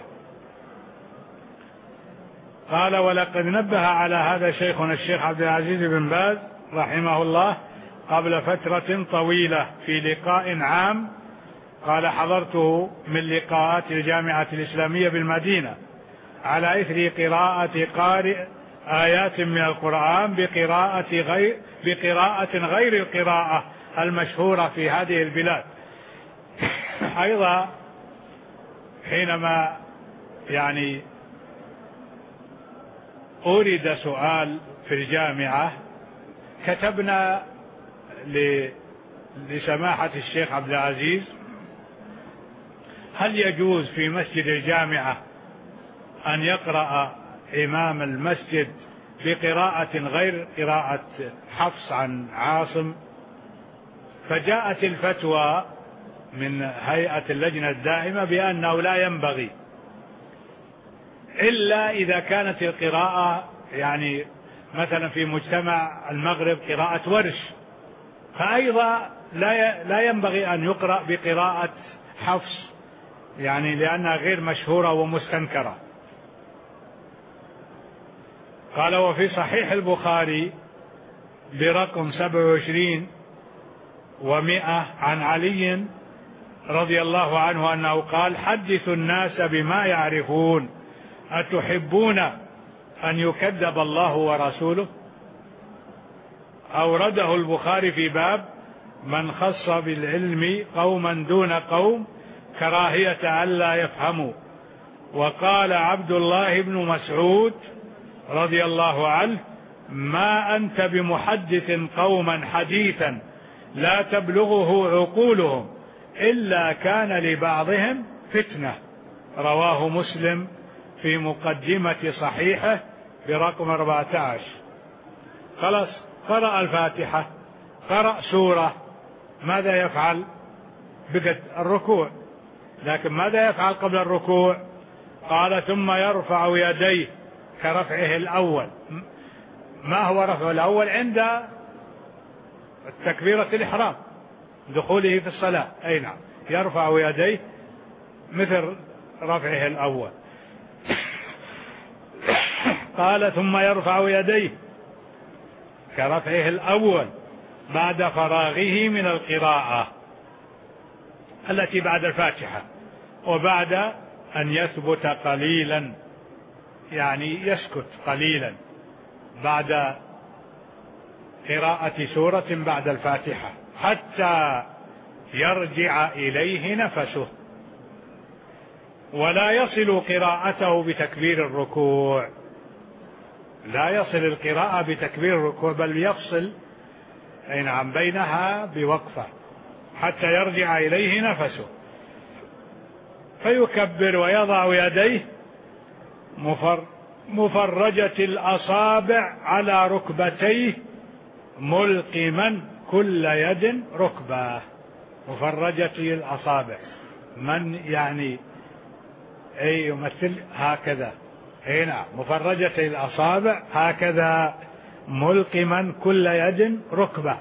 قال ولقد نبه على هذا شيخنا الشيخ عبد العزيز بن باز رحمه الله قبل فترة طويلة في لقاء عام قال حضرته من لقاءات الجامعة الإسلامية بالمدينة على إثر قراءة قارئ آيات من القرآن بقراءة غير, بقراءة غير القراءة المشهورة في هذه البلاد. أيضا حينما يعني أورد سؤال في الجامعة كتبنا لسماحة الشيخ عبد العزيز هل يجوز في مسجد الجامعة أن يقرأ إمام المسجد بقراءة غير قراءة حفص عن عاصم؟ فجاءت الفتوى من هيئة اللجنة الدائمة بأنه لا ينبغي، إلا إذا كانت القراءة يعني مثلا في مجتمع المغرب قراءة ورش، فأيضا لا ينبغي أن يقرأ بقراءة حفص يعني لأنها غير مشهورة ومستنكرة. قال وفي صحيح البخاري برقم سبعة وعشرين ومئة عن علي رضي الله عنه أنه قال حدثوا الناس بما يعرفون أتحبون أن يكذب الله ورسوله؟ أورده البخاري في باب من خص بالعلم قوما دون قوم كراهية ألا يفهموا. وقال عبد الله بن مسعود رضي الله عنه ما أنت بمحدث قوما حديثا لا تبلغه عقولهم إلا كان لبعضهم فتنة. رواه مسلم في مقدمة صحيحه برقم أربعة عشر. خلاص قرأ الفاتحة، قرأ سورة، ماذا يفعل؟ بقت الركوع، لكن ماذا يفعل قبل الركوع؟ قال ثم يرفع يديه كرفعه الأول. ما هو رفعه الأول؟ عند التكبيرة الإحرام دخوله في الصلاة، أي نعم، يرفع يديه مثل رفعه الأول. قال ثم يرفع يديه كرفعه الأول بعد فراغه من القراءة التي بعد الفاتحة، وبعد أن يثبت قليلا يعني يسكت قليلا بعد قراءة سورة بعد الفاتحة حتى يرجع إليه نفسه، ولا يصل قراءته بتكبير الركوع، لا يصل القراءة بتكبير الركوع، بل يفصل أي نعم بينها بوقفة حتى يرجع إليه نفسه، فيكبر ويضع يديه مفر مفرجة الأصابع على ركبتيه ملقما كل يد ركبة. مفرجة الأصابع من يعني أي يمثل هكذا، أي نعم، مفرجة الأصابع هكذا ملقما كل يد ركبة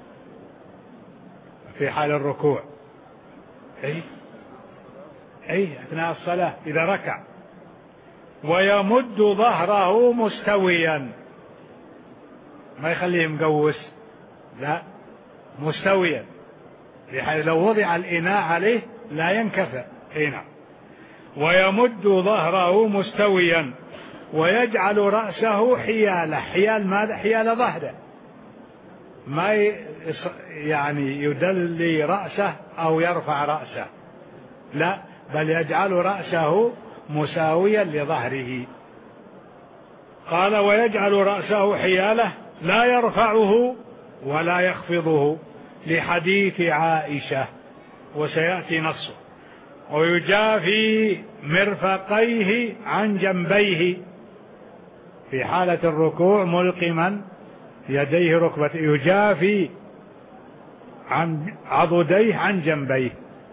في حال الركوع، أي أي أثناء الصلاة إذا ركع. ويمد ظهره مستويا، ما يخليه مقوس، لا، مستويا بحيث لو وضع الإناء عليه لا ينكفئ. أي نعم. ويمد ظهره مستويا ويجعل رأسه حياله. حيال ماذا؟ حيال ظهره، ما يعني يدلي رأسه أو يرفع رأسه، لا، بل يجعل رأسه مساويا لظهره. قال ويجعل رأسه حياله لا يرفعه ولا يخفضه، لحديث عائشة وسيأتي نصه. ويجافي مرفقيه عن جنبيه في حالة الركوع ملقما يديه ركبته، يجافي عن عضديه عن جنبيه.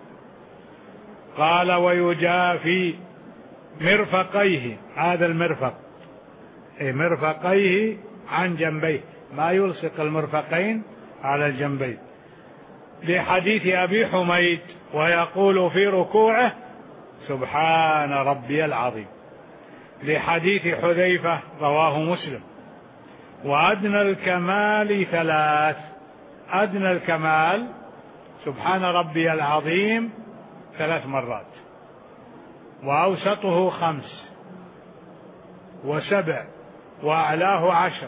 قال ويجافي مرفقيه، هذا المرفق مرفقيه عن جنبيه، ما يلصق المرفقين على الجنبين، لحديث أبي حميد ويقول في ركوعه سبحان ربي العظيم، لحديث حذيفة رواه مسلم. وأدنى الكمال ثلاث، أدنى الكمال سبحان ربي العظيم ثلاث مرات، وأوسطه خمس، وسبع، وأعلاه عشر،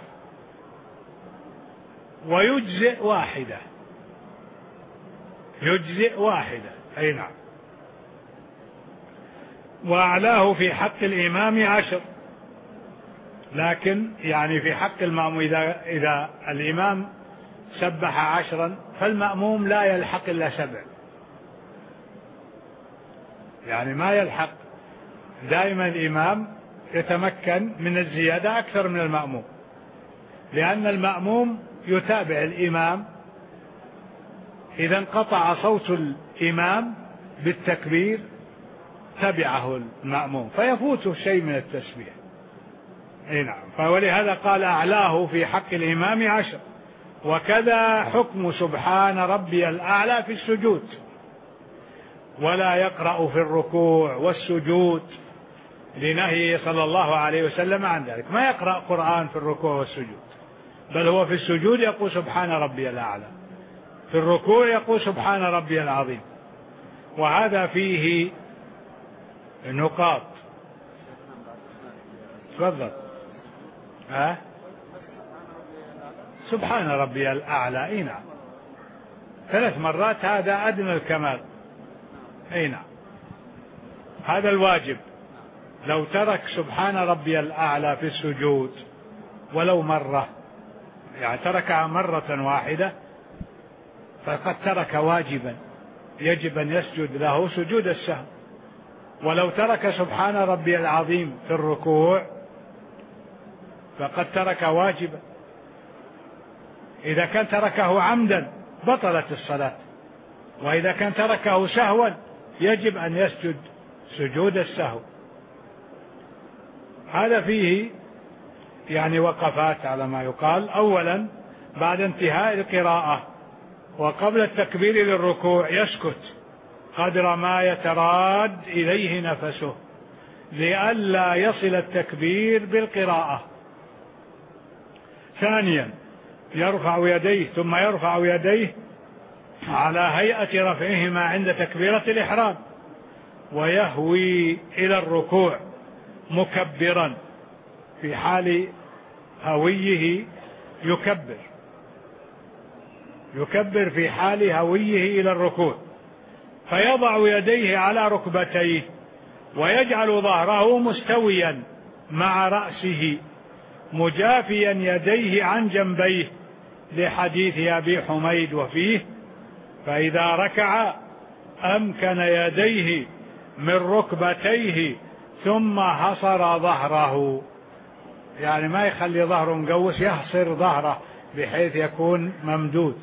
ويجزئ واحدة، يجزئ واحدة، أي نعم. وأعلاه في حق الإمام عشر، لكن يعني في حق المأموم إذا, إذا الإمام سبح عشرا فالمأموم لا يلحق إلا سبع، يعني ما يلحق، دائما الإمام يتمكن من الزيادة أكثر من المأموم، لأن المأموم يتابع الإمام، إذا انقطع صوت الإمام بالتكبير تبعه المأموم فيفوته شيء من التسبيح. اي نعم. ولهذا قال أعلاه في حق الإمام عشر. وكذا حكم سبحان ربي الأعلى في السجود، ولا يقرأ في الركوع والسجود لنهيه صلى الله عليه وسلم عن ذلك، ما يقرأ قرآن في الركوع والسجود، بل هو في السجود يقول سبحان ربي الأعلى، في الركوع يقول سبحان ربي العظيم. وهذا فيه نقاط. تفضل. ها؟ سبحان ربي الأعلى، اي نعم، ثلاث مرات، هذا أدنى الكمال، اي نعم، هذا الواجب. لو ترك سبحان ربي الأعلى في السجود ولو مرة، يعني تركها مرة واحدة، فقد ترك واجبا يجب أن يسجد له سجود السهو. ولو ترك سبحان ربي العظيم في الركوع فقد ترك واجبا. إذا كان تركه عمدا بطلت الصلاة، وإذا كان تركه سهوا يجب أن يسجد سجود السهو. هذا فيه يعني وقفات على ما يقال. أولا بعد انتهاء القراءة وقبل التكبير للركوع يسكت قدر ما يتراد إليه نفسه لئلا يصل التكبير بالقراءة. ثانيا يرفع يديه، ثم يرفع يديه على هيئة رفعهما عند تكبيرة الإحرام، ويهوي إلى الركوع مكبرا، في حال هويه يكبر يكبر في حال هويه إلى الركوع، فيضع يديه على ركبتيه ويجعل ظهره مستويا مع رأسه مجافيا يديه عن جنبيه، لحديث أبي حميد وفيه فإذا ركع أمكن يديه من ركبتيه ثم حصر ظهره، يعني ما يخلي ظهره مقوس، يحصر ظهره بحيث يكون ممدود.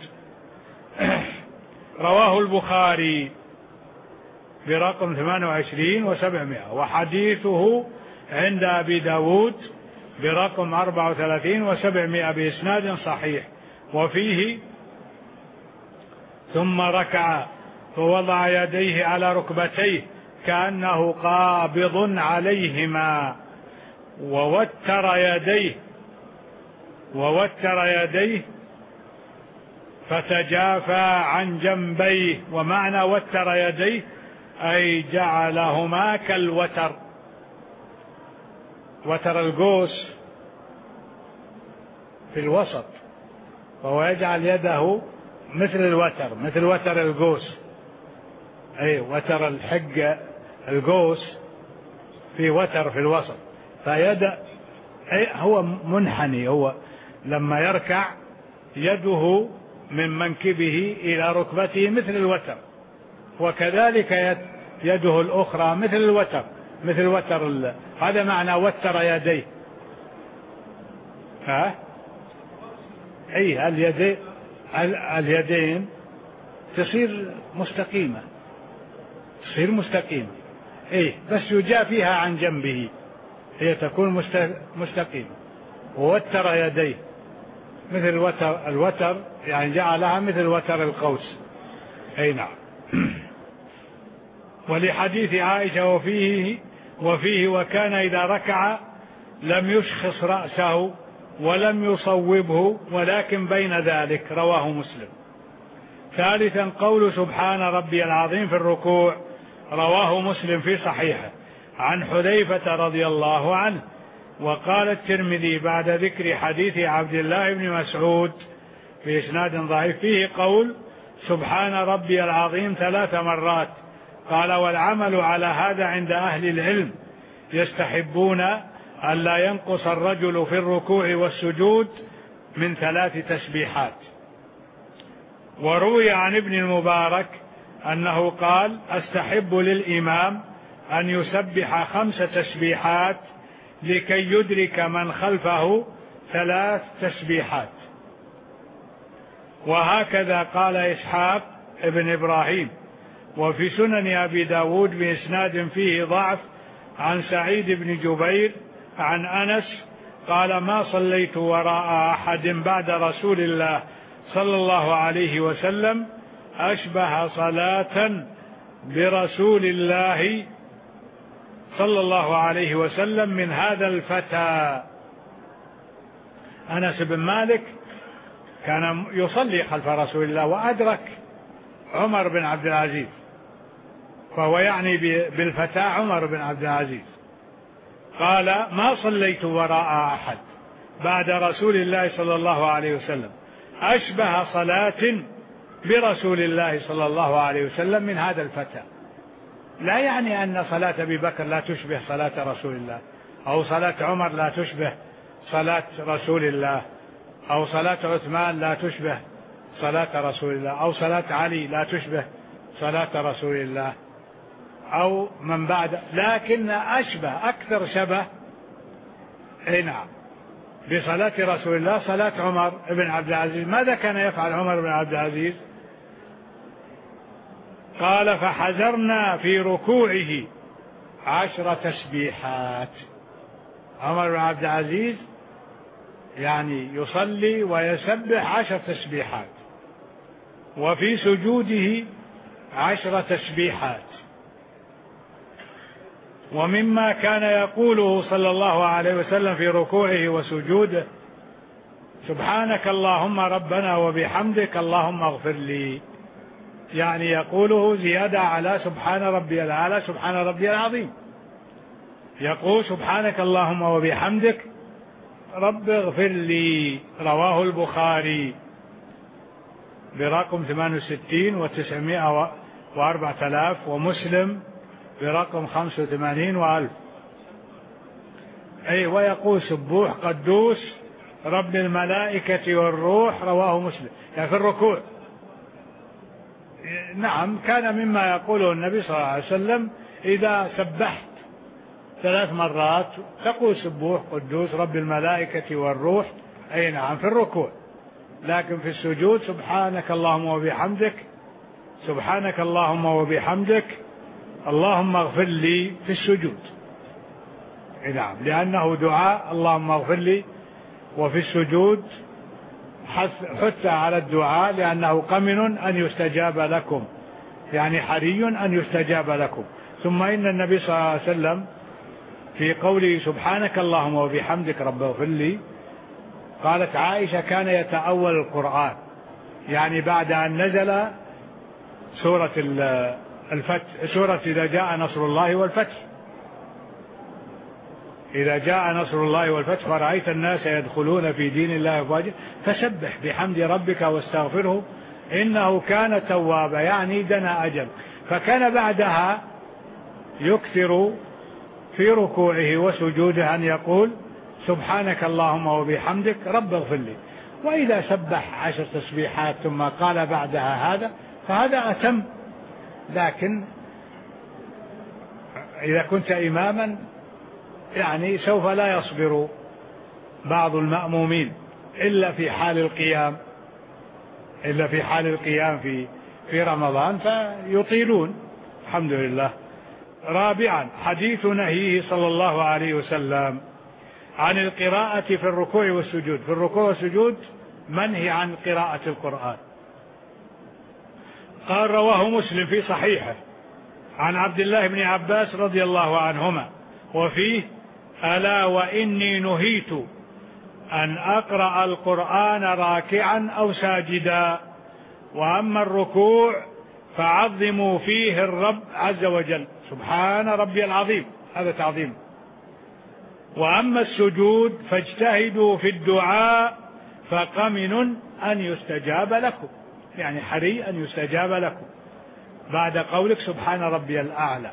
رواه البخاري برقم ثمانية وعشرين وسبعمائة، وحديثه عند أبي داود برقم أربعة وثلاثين وسبعمائة بإسناد صحيح. وفيه ثم ركع فوضع يديه على ركبتيه كأنه قابض عليهما، ووتر يديه ووتر يديه فتجافى عن جنبيه. ومعنى وتر يديه أي جعلهما كالوتر، وتر القوس في الوسط، فهو يجعل يده مثل الوتر، مثل وتر القوس، أي وتر الحق القوس في وتر في الوسط، فيد أي هو منحني، هو لما يركع يده من منكبه إلى ركبته مثل الوتر، وكذلك يده الأخرى مثل الوتر، مثل وتر ال... هذا معنى وتر يديه. ها أي اليدين اليدين تصير مستقيمة، تصير مستقيمة، إيه بس يجافيها عن جنبه، هي تكون مستقيمة. ووتر يديه مثل الوتر، الوتر يعني جعلها مثل وتر القوس. أي نعم. ولحديث عائشة وفيه وفيه وكان إذا ركع لم يشخص رأسه ولم يصوبه ولكن بين ذلك، رواه مسلم. ثالثا قول سبحان ربي العظيم في الركوع، رواه مسلم في صحيحه عن حذيفة رضي الله عنه. وقال الترمذي بعد ذكر حديث عبد الله بن مسعود بإسناد ضعيف فيه قول سبحان ربي العظيم ثلاث مرات، قال والعمل على هذا عند أهل العلم، يستحبون أن لا ينقص الرجل في الركوع والسجود من ثلاث تسبيحات. وروي عن ابن المبارك أنه قال استحب للإمام أن يسبح خمس تسبيحات لكي يدرك من خلفه ثلاث تسبيحات. وهكذا قال إسحاق ابن إبراهيم. وفي سنن أبي داود بإسناد فيه ضعف عن سعيد بن جبير عن أنس قال ما صليت وراء أحد بعد رسول الله صلى الله عليه وسلم أشبه صلاة برسول الله صلى الله عليه وسلم من هذا الفتى. أنس بن مالك كان يصلي خلف رسول الله وأدرك عمر بن عبد العزيز، فهو يعني بالفتى عمر بن عبد العزيز. قال ما صليت وراء أحد بعد رسول الله صلى الله عليه وسلم أشبه صلاة برسول الله صلى الله عليه وسلم من هذا الفتى. لا يعني أن صلاة أبي بكر لا تشبه صلاة رسول الله، أو صلاة عمر لا تشبه صلاة رسول الله، أو صلاة عثمان لا تشبه صلاة رسول الله، أو صلاة علي لا تشبه صلاة رسول الله أو من بعد، لكن أشبه أكثر شبه أي نعم بصلاة رسول الله صلاة عمر بن عبد العزيز. ماذا كان يفعل عمر بن عبد العزيز؟ قال فحذرنا في ركوعه عشر تسبيحات. عمر بن عبد العزيز يعني يصلي ويسبح عشر تسبيحات، وفي سجوده عشر تسبيحات. ومما كان يقوله صلى الله عليه وسلم في ركوعه وسجوده سبحانك اللهم ربنا وبحمدك اللهم اغفر لي، يعني يقوله زيادة على سبحان ربي الأعلى سبحان ربي العظيم. يقول سبحانك اللهم وبحمدك رب اغفر لي، رواه البخاري برقم ثمانية وستين وتسعمائة وأربعة آلاف، ومسلم برقم خمسة وثمانين وألف. أي ويقول سبوح قدوس رب الملائكة والروح، رواه مسلم، يعني في الركوع. نعم كان مما يقوله النبي صلى الله عليه وسلم إذا سبحت ثلاث مرات تقول سبوح قدوس رب الملائكة والروح، أي نعم في الركوع. لكن في السجود سبحانك اللهم وبحمدك، سبحانك اللهم وبحمدك اللهم اغفر لي في السجود. نعم لأنه دعاء اللهم اغفر لي، وفي السجود حث على الدعاء لأنه قمن أن يستجاب لكم، يعني حري أن يستجاب لكم. ثم إن النبي صلى الله عليه وسلم في قوله سبحانك اللهم وبحمدك رب اغفر لي، قالت عائشة كان يتأول القرآن، يعني بعد أن نزل سورة الفتح، سورة إذا جاء نصر الله والفتح. إذا جاء نصر الله والفتح ورأيت الناس يدخلون في دين الله أفواجا فسبح بحمد ربك واستغفره إنه كان توابا، يعني دنا أجل. فكان بعدها يكثر في ركوعه وسجوده أن يقول سبحانك اللهم وبحمدك رب اغفر لي. وإذا سبح عشر تسبيحات ثم قال بعدها هذا فهذا أتم. لكن إذا كنت إماما يعني سوف لا يصبر بعض المأمومين إلا في حال القيام إلا في حال القيام في في رمضان فيطيلون. الحمد لله. رابعا حديث نهيه صلى الله عليه وسلم عن القراءة في الركوع والسجود. في الركوع والسجود منهي عن قراءة القرآن. قال رواه مسلم في صحيحه عن عبد الله بن عباس رضي الله عنهما وفيه ألا وإني نهيت أن أقرأ القرآن راكعا أو ساجدا، وأما الركوع فعظموا فيه الرب عز وجل سبحان ربي العظيم، هذا تعظيم. وأما السجود فاجتهدوا في الدعاء فقمن أن يستجاب لكم، يعني حري أن يستجاب لكم بعد قولك سبحان ربي الأعلى.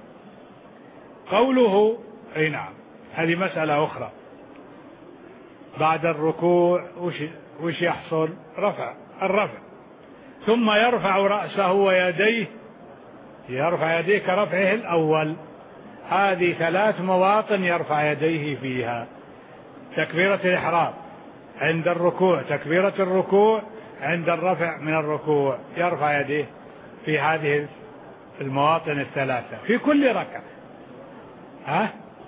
قوله أي نعم هذه مسألة أخرى. بعد الركوع وش, وش يحصل؟ رفع الرفع، ثم يرفع رأسه ويديه، يرفع يديه كرفعه الأول. هذه ثلاث مواطن يرفع يديه فيها: تكبيرة الإحرام، عند الركوع تكبيرة الركوع، عند الرفع من الركوع يرفع يديه في هذه المواطن الثلاثة في كل ركعة. ها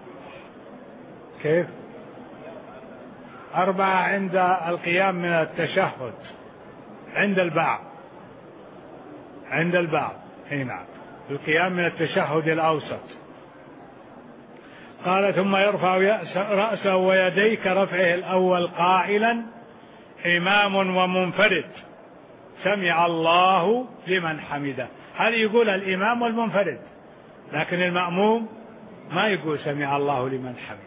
كيف؟ أربعة عند القيام من التشهد، عند البعض عند البعض اي نعم القيام من التشهد الأوسط. قال ثم يرفع رأسه ويديه كرفعه الأول قائلا إمام ومنفرد سمع الله لمن حمده. هل يقول الإمام والمنفرد، لكن المأموم ما يقول سمع الله لمن حمده،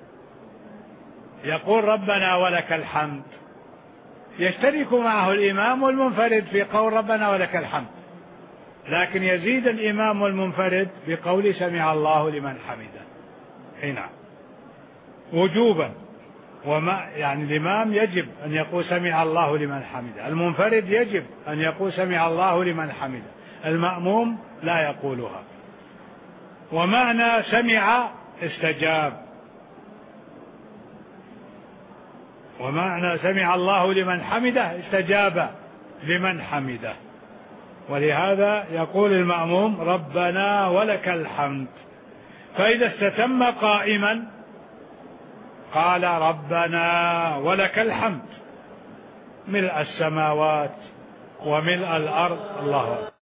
يقول ربنا ولك الحمد. يشترك معه الإمام والمنفرد في قول ربنا ولك الحمد، لكن يزيد الإمام والمنفرد بقول سمع الله لمن حمده. هنا وجوبا، وما يعني الإمام يجب أن يقول سمع الله لمن حمده، المنفرد يجب أن يقول سمع الله لمن حمده، المأموم لا يقولها. ومعنى سمع استجاب، ومعنى سمع الله لمن حمده استجاب لمن حمده. ولهذا يقول المأموم ربنا ولك الحمد. فإذا استتم قائما قال ربنا ولك الحمد ملء السماوات وملء الأرض. الله أكبر.